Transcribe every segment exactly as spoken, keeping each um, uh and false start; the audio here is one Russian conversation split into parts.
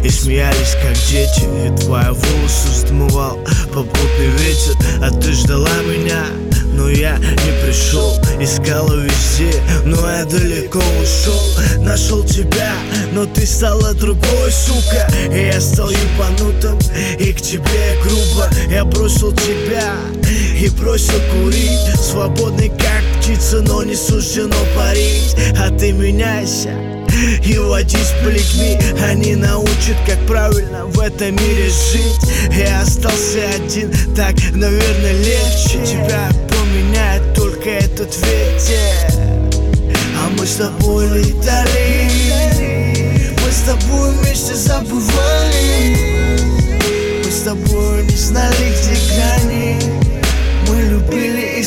и смеялись как дети. И твои волосы вздмывал попутный ветер. А ты ждала меня, но я не пришел. Искала везде, но я далеко ушел. Нашел тебя, но ты стала другой, сука. И я стал ебанутым, и к тебе грубо. Я бросил тебя и бросил курить. Свободный как птица, но не суждено парить. А ты меняйся и водись по людьми. Они научат, как правильно в этом мире жить. Я остался один, так, наверное, легче. Тебя поменяет только этот ветер. А мы с тобой летали, мы с тобой вместе забывали. Мы с тобой не знали, где грани. Мы любили и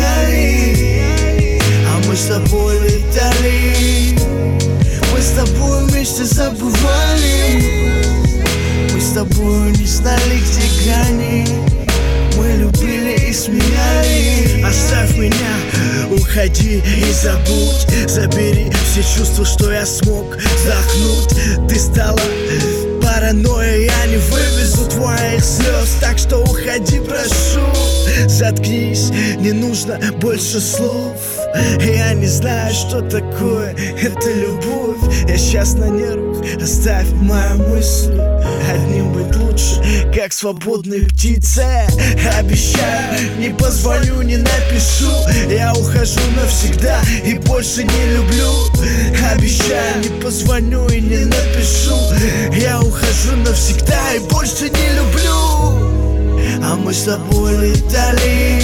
смеялись. А мы с тобой летали, мы с тобой вместе забывали. Мы с тобой не знали, где грани. Мы любили и смеялись. Оставь меня, уходи и забудь. Забери все чувства, что я смог вздохнуть. Ты стала паранойей, я не вывезу твоих слез. Так что уходи, прошу. Заткнись, не нужно больше слов. Я не знаю, что такое эта любовь. Я сейчас на нервах, оставь мои мысли. Одним быть лучше, как свободной птице. Обещаю, не позвоню, не напишу. Я ухожу навсегда и больше не люблю. Обещаю, не позвоню и не напишу. Я ухожу навсегда и больше не люблю. А мы с тобой летали,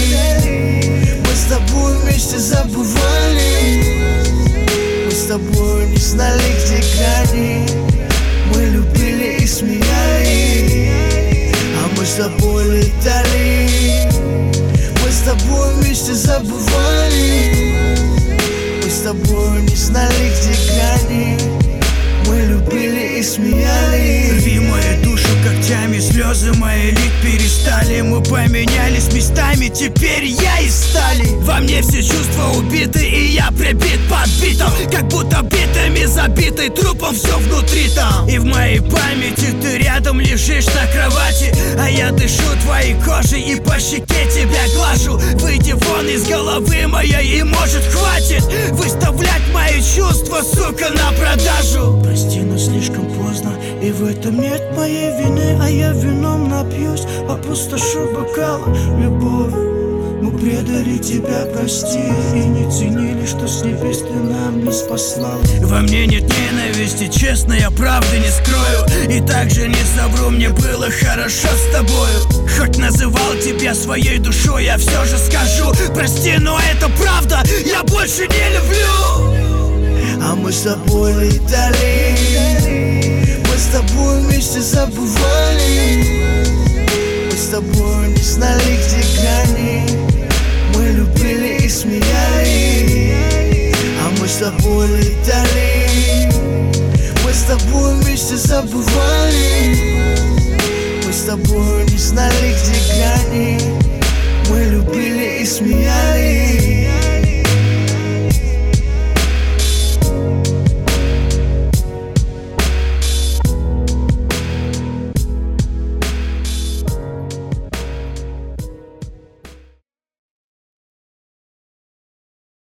мы с тобой вместе забывали. Мы с тобой не знали, где грани. Мы любили и смеялись. А мы с тобой летали, мы с тобой вместе забывали. Мы с тобой не знали, где грани. Мы любили и смеялись. Рви мою душу когтями, слезы мои лить перестали. Мы поменялись местами, теперь я и стали. Во мне все чувства убиты, и я прибит подбитым, как будто битами забитый, трупом все внутри там. И в моей памяти ты рядом лежишь на кровати, а я дышу твоей кожей и по щеке тебя глажу. Выйди вон из головы моей, и может хватит выставлять мои чувства, сука, на продажу. Прости, но слишком поздно, и в этом нет моей вины. А я вином напьюсь, опустошу бокал. Любовь, мы предали тебя, прости. И не ценили, что с небес ты нам не спасла. Во мне нет ненависти, честно, я правды не скрою. И также не совру, мне было хорошо с тобою. Хоть называл тебя своей душой, я все же скажу: прости, но это правда, я больше не люблю. А мы с тобой летали, мы с тобой вместе забывали. Мы с тобой не знали, где грани. Мы любили и смеялись. А мы с тобой летали, мы с тобой вместе забывали. Мы с тобой не знали, где грани. Мы любили и смеялись.